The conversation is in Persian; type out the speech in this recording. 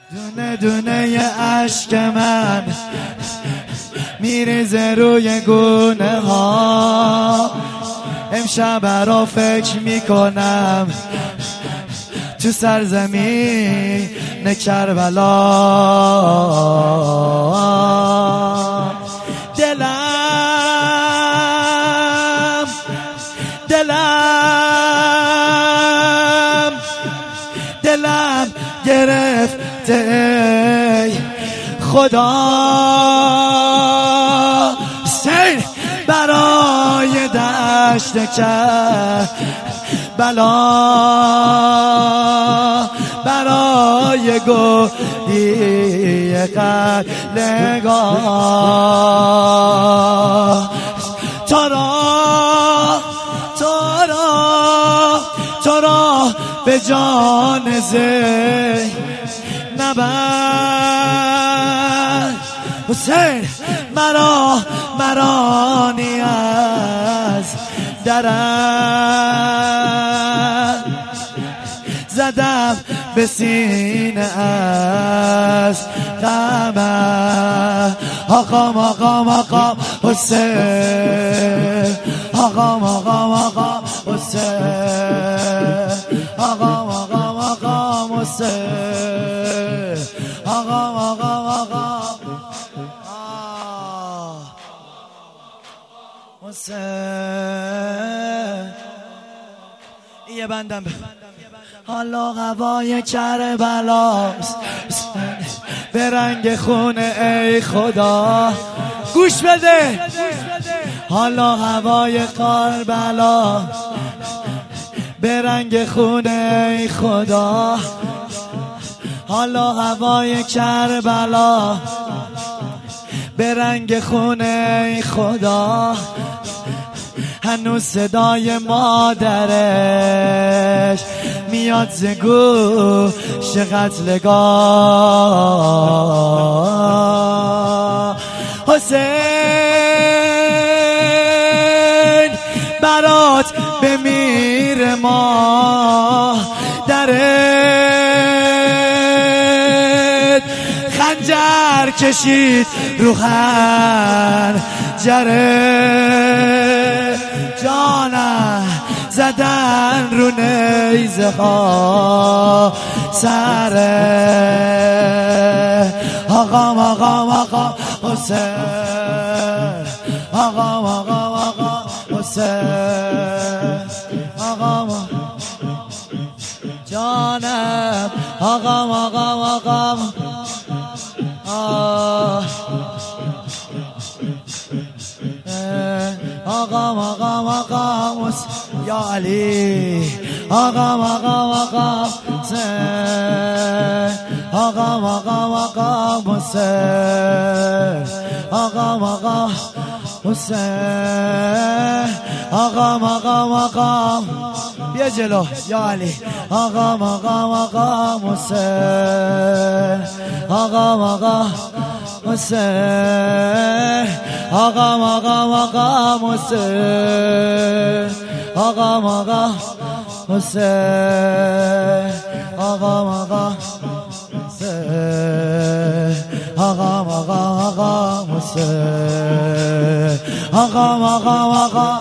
دونه دونه اشک من میریزه روی گونه ها. امشب را فکر میکنم تو سرزمین کربلا. دلم گرفته ای خدا سیر برای دشت کرد بلا، برای گلی قلنگاه. تو را به جان زی نبر حسین، مرا نیاز درم زدم به سینه از غمم. آقام حسین، آقام حسین، آقام حسین، آقام حسین. یه بندم حالا هوای کربلاست به رنگ خون ای خدا. گوش بده، حالا هوای کربلا به رنگ خون ای خدا. حالا هوای کربلا به رنگ خون ای خدا. هنوز صدای مادرش میاد ز گوش قتلگاه. حسین برات بمیر ما درت خنجر کشید رو خنجره. جانم زدن رو نیزه ها سره. آقام حسین، آقام حسین، آقام جانم، آقام یا علی، آقام حسین، آقام حسین، آقام حسین، آقام بیا جلو یا علی. آقام حسین، آقام حسین، آقام حسین، آقام حسین، آقام حسین، آقام حسین، آقام